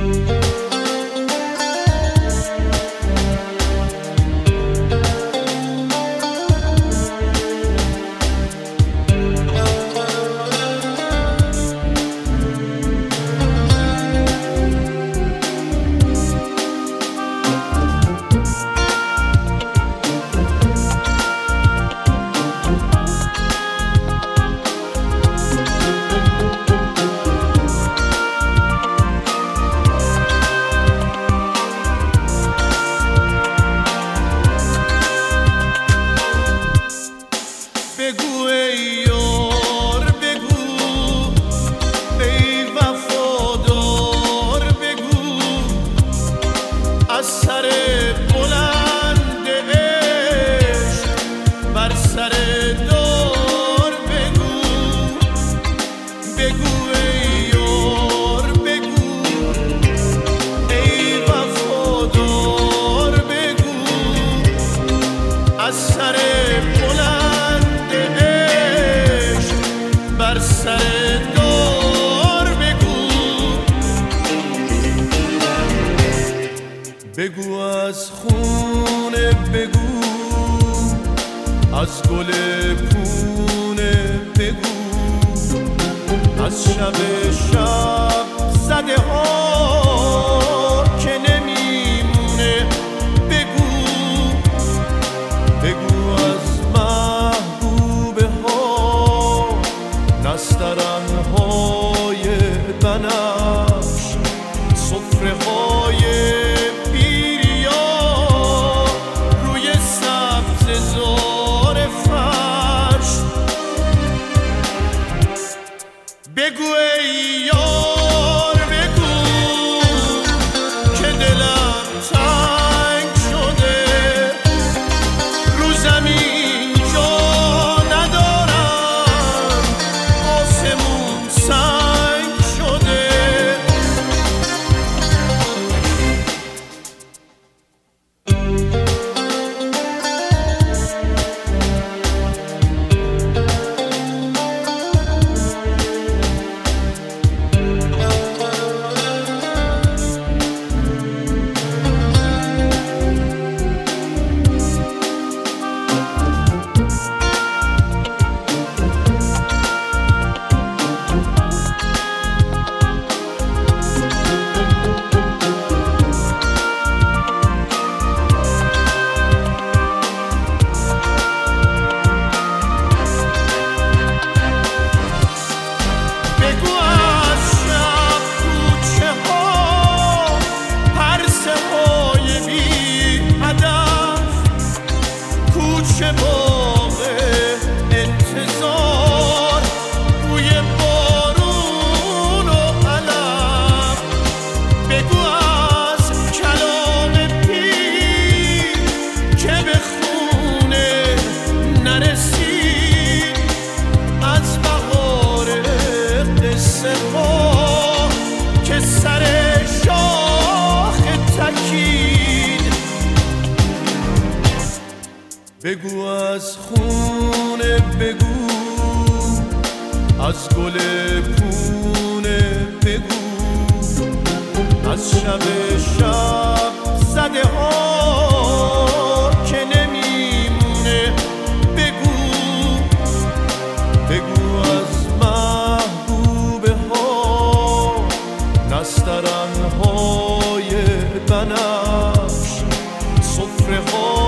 بگو ای یار بگو، ای وفادار بگو، از سر بلند عشق بر سر دار بگو. بگو ای یار بگو، ای وفادار بگو، از سر بر سر دار بگو. بگو از خونه بگو، از گل پونه بگو، از شب زده ها که نمیمونه بگو. بگو از محبوبه ها، نسترن‌های بنفش، سفره‌های بیریا روی سبزه‌زار فرش. بگو ای یار بگو که دلم تنگ شده، رو زمین جا ندارم، آسمون سنگ شده. کوچه باغ انتظار، بوی بارون و علم. بگو از کلام پیر که به خونه نرسید، از بهار قصه ها که سر شاخ تکید. بگو از خونه بگو، از گل پونه بگو، از شب زده ها که نمیمونه بگو. بگو از محبوبه ها، نسترن‌های بنفش، سفره‌ها